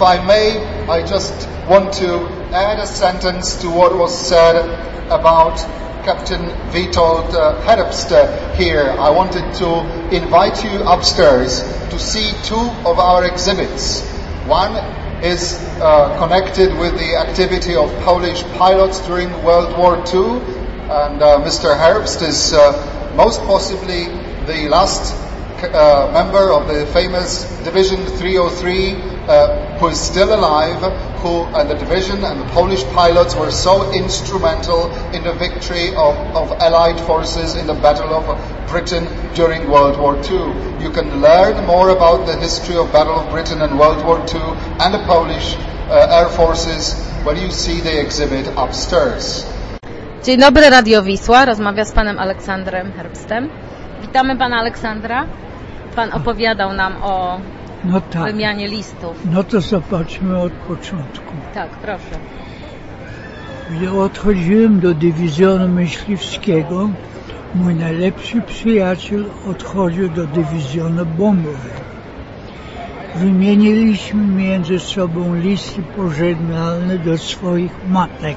If I may, I just want to add a sentence to what was said about Captain Witold Herbst here. I wanted to invite you upstairs to see two of our exhibits. One is connected with the activity of Polish pilots during World War II, and Mr. Herbst is most possibly the last member of the famous Division 303 who is still alive, and the division and the Polish pilots were so instrumental in the victory of Allied forces in the Battle of Britain during World War II. You can learn more about the history of Battle of Britain and World War II and the Polish Air Forces when you see the exhibit upstairs. Dzień dobry, Radio Wisła. Rozmawia z panem Aleksandrem Herbstem. Witamy pana Aleksandra. Pan opowiadał nam o wymianie listów. No to zobaczmy od początku. Tak, proszę. Gdy odchodziłem do dywizjonu myśliwskiego, mój najlepszy przyjaciel odchodził do dywizjonu bombowego. Wymieniliśmy między sobą listy pożegnalne do swoich matek.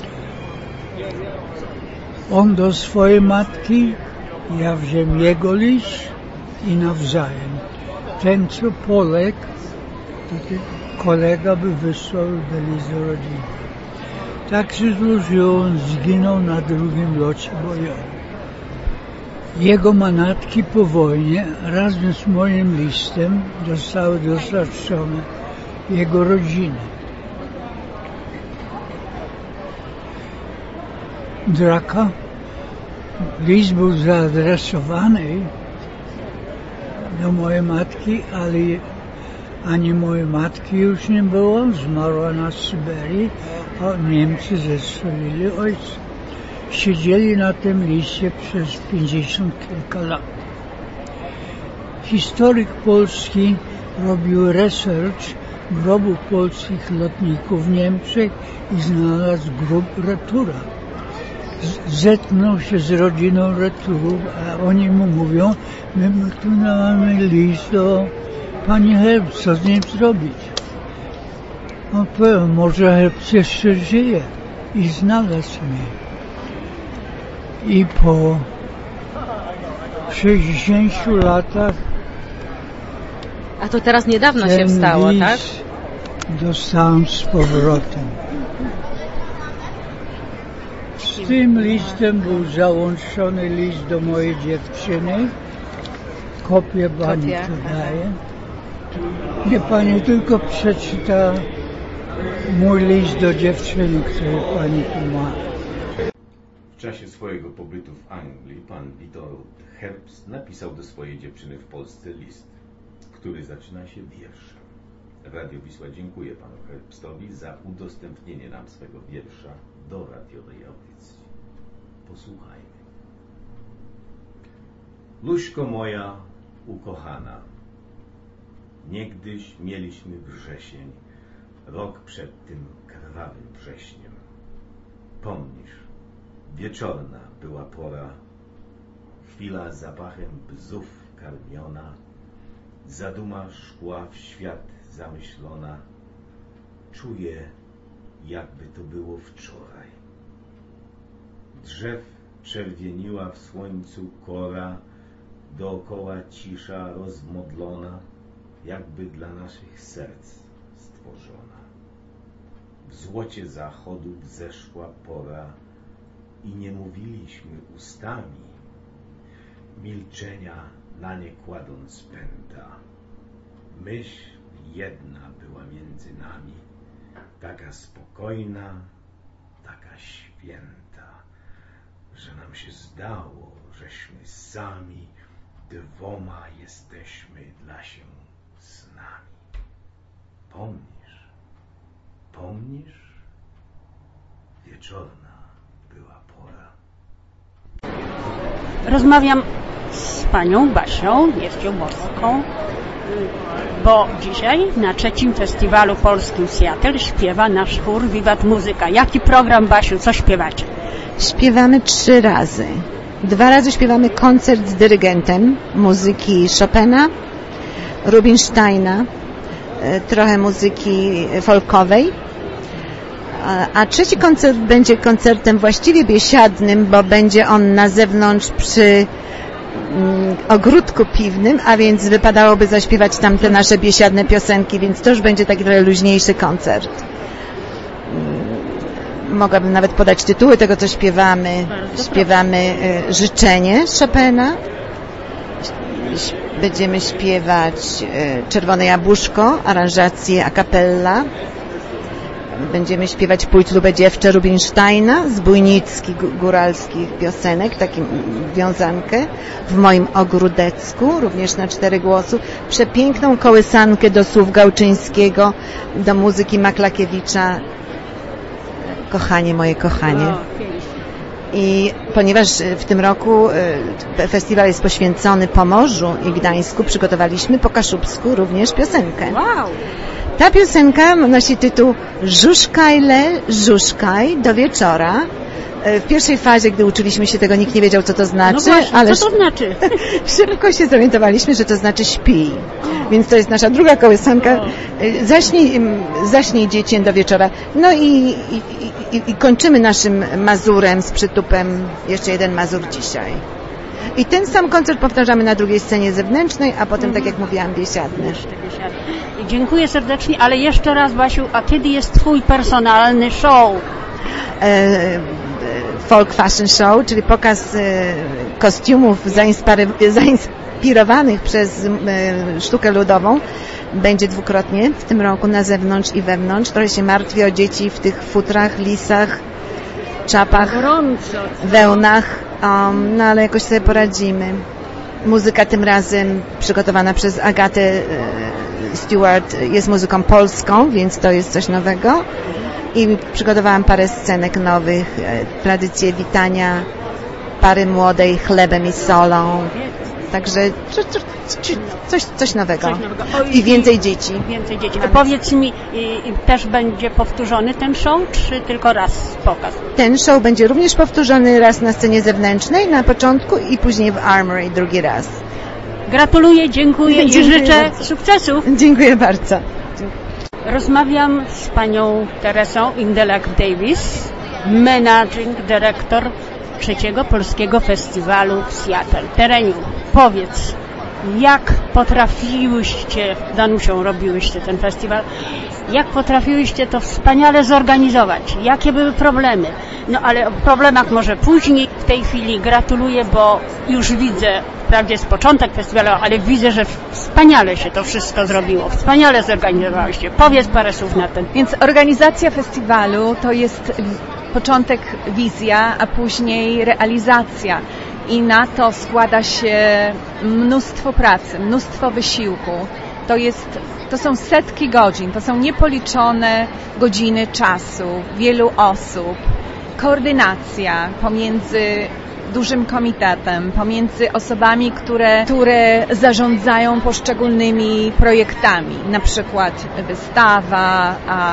On do swojej matki, ja wziąłem jego list i nawzajem. Ten, co poległ, kolega by wysłał list do rodziny. Tak się złożyło, on zginął na drugim locie bojowym. Jego manatki po wojnie razem z moim listem zostały dostarczone jego rodziny. Draka. List był zaadresowany do mojej matki, ale ani mojej matki już nie było, zmarła na Syberii, a Niemcy zestrzelili ojca. Siedzieli na tym liście przez 50 kilka lat. Historyk polski robił research grobu polskich lotników w Niemczech i znalazł grób Retura. Zetknął się z rodziną Returów, a oni mu mówią, my tu mamy list do pani Herbst, co z nim zrobić? On powiedział, może Herbst jeszcze żyje, i znalazł mnie. I po 60 latach a to teraz niedawno się stało, tak? Dostałem z powrotem. Z tym listem był załączony list do mojej dziewczyny. Kopię pani tu daje. Nie pani tylko przeczyta mój list do dziewczyny, który pani tu ma. W czasie swojego pobytu w Anglii pan Witold Herbst napisał do swojej dziewczyny w Polsce list, który zaczyna się wierszem. Radio Wisła dziękuję panu Herbstowi za udostępnienie nam swego wiersza do radiowej audycji. Posłuchajmy. Luśko moja ukochana, niegdyś mieliśmy wrzesień, rok przed tym krwawym wrześniem. Pomnisz, wieczorna była pora, chwila zapachem bzów karmiona, zaduma szkła w świat zamyślona. Czuję, jakby to było wczoraj. Drzew czerwieniła w słońcu kora, dookoła cisza rozmodlona, jakby dla naszych serc stworzona. W złocie zachodu wzeszła pora i nie mówiliśmy ustami, milczenia na nie kładąc pęta. Myśl jedna była między nami, taka spokojna, taka święta, że nam się zdało, żeśmy sami dwoma jesteśmy dla się z nami. Pomnisz? Pomnisz? Wieczorna była pora. Rozmawiam z panią Basią Jezioborską, bo dzisiaj na 3. Festiwalu Polskim Seattle śpiewa nasz chór Wiwat Muzyka. Jaki program, Basiu, co śpiewacie? Śpiewamy 3 razy. 2 razy śpiewamy koncert z dyrygentem muzyki Chopina, Rubinsteina, trochę muzyki folkowej. A trzeci koncert będzie koncertem właściwie biesiadnym, bo będzie on na zewnątrz przy ogródku piwnym, a więc wypadałoby zaśpiewać tam te nasze biesiadne piosenki, więc to już będzie taki trochę luźniejszy koncert. Mogłabym nawet podać tytuły tego, co śpiewamy. Śpiewamy Życzenie Chopina. Będziemy śpiewać Czerwone Jabłuszko, aranżację a cappella. Będziemy śpiewać Pójdź lube dziewczę Rubinsteina z bujnickich, góralskich piosenek, taką wiązankę w moim ogródecku, również na 4 głosy. Przepiękną kołysankę do słów Gałczyńskiego, do muzyki Maklakiewicza. Kochanie, moje kochanie. I ponieważ w tym roku festiwal jest poświęcony Pomorzu i Gdańsku, przygotowaliśmy po kaszubsku również piosenkę. Wow! Ta piosenka nosi tytuł Żuszkajle, żuszkaj do wieczora. W pierwszej fazie, gdy uczyliśmy się tego, nikt nie wiedział, co to znaczy. No właśnie, ale co to znaczy? Szybko się zorientowaliśmy, że to znaczy śpij. Więc to jest nasza druga kołysanka. Zaśnij dziecię do wieczora. No i kończymy naszym mazurem z przytupem. Jeszcze jeden mazur dzisiaj. I ten sam koncert powtarzamy na drugiej scenie zewnętrznej, a potem, tak jak mówiłam, biesiadny. Dziękuję serdecznie, ale jeszcze raz, Basiu, a kiedy jest Twój personalny show? Folk Fashion Show, czyli pokaz kostiumów zainspirowanych przez sztukę ludową. Będzie dwukrotnie w tym roku na zewnątrz i wewnątrz. Trochę się martwię o dzieci w tych futrach, lisach, czapach, wełnach, no ale jakoś sobie poradzimy. Muzyka tym razem przygotowana przez Agatę Stewart jest muzyką polską, więc to jest coś nowego. I przygotowałam parę scenek nowych, tradycje witania pary młodej chlebem i solą. Także coś nowego. I więcej dzieci. Więcej dzieci. Powiedz mi, też będzie powtórzony ten show, czy tylko raz pokaz? Ten show będzie również powtórzony raz na scenie zewnętrznej na początku i później w Armory drugi raz. Gratuluję, dziękuję i życzę sukcesów. Dziękuję bardzo. Rozmawiam z panią Teresą Indelak-Davis, managing dyrektor trzeciego Polskiego Festiwalu w Seattle. Tereniu, powiedz, jak potrafiłyście, Danusią robiłyście ten festiwal, jak potrafiłyście to wspaniale zorganizować? Jakie były problemy? No ale o problemach może później. W tej chwili gratuluję, bo już widzę, wprawdzie jest początek festiwalu, ale widzę, że wspaniale się to wszystko zrobiło. Wspaniale zorganizowałyście. Powiedz parę słów na ten. Więc organizacja festiwalu to jest początek, wizja, a później realizacja. I na to składa się mnóstwo pracy, mnóstwo wysiłku. To są setki godzin, to są niepoliczone godziny czasu, wielu osób, koordynacja pomiędzy dużym komitetem, pomiędzy osobami, które zarządzają poszczególnymi projektami, na przykład wystawa,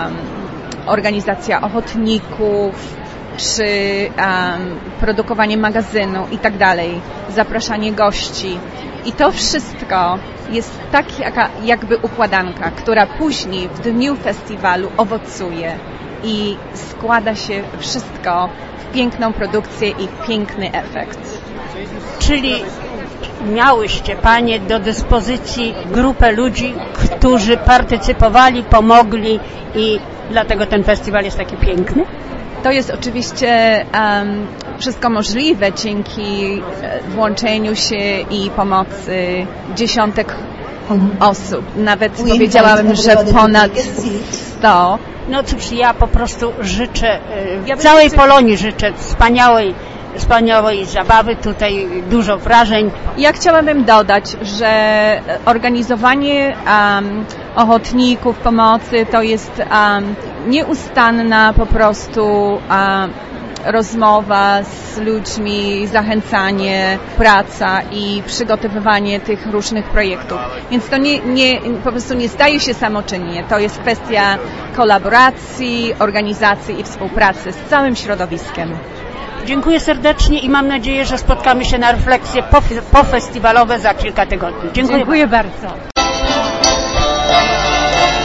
organizacja ochotników, czy produkowanie magazynu i tak dalej, zapraszanie gości. I to wszystko jest taka jakby układanka, która później w dniu festiwalu owocuje i składa się wszystko w piękną produkcję i piękny efekt. Czyli miałyście panie do dyspozycji grupę ludzi, którzy partycypowali, pomogli i dlatego ten festiwal jest taki piękny? To jest oczywiście wszystko możliwe dzięki włączeniu się i pomocy dziesiątek osób. Nawet powiedziałabym, że ponad 100. No cóż, ja po prostu życzę, całej Polonii życzę wspaniałej zabawy, tutaj dużo wrażeń. Ja chciałabym dodać, że organizowanie ochotników pomocy to jest nieustanna po prostu rozmowa z ludźmi, zachęcanie, praca i przygotowywanie tych różnych projektów. Więc to po prostu nie staje się samoczynnie. To jest kwestia kolaboracji, organizacji i współpracy z całym środowiskiem. Dziękuję serdecznie i mam nadzieję, że spotkamy się na refleksje pofestiwalowe za kilka tygodni. Dziękuję bardzo.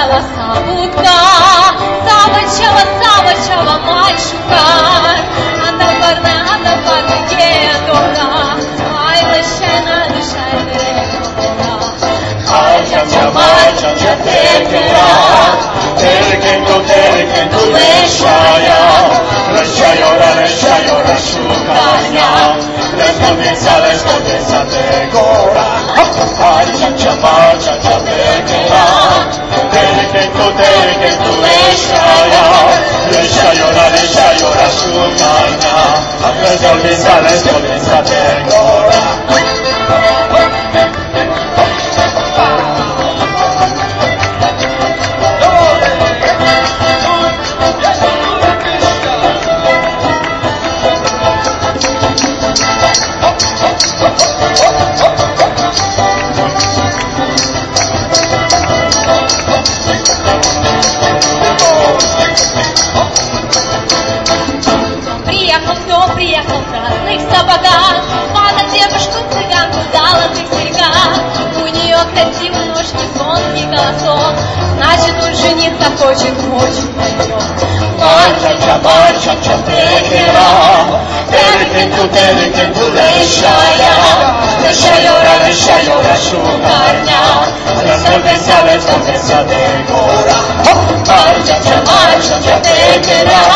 голоса будка, Савачава, мальчука, анда парне, гетора, ай лишена, гетора. Ай ча текера, теркенту лешая, Reszajora szukania, Leszkodnica tegora, Aj cza tekera, Terkentu leszaya, Reszajora szukania, Leszkodnica tegora. Приехал в красных сапогах, смотрит девушку цыганку в золотых серьгах. У нее красивые ножки, звонкий голосок, значит он жениться хочет на нее. Мальча текера, теркенту лешая, Reszajora szukania, Leszkodnica tegora. Mальча текера,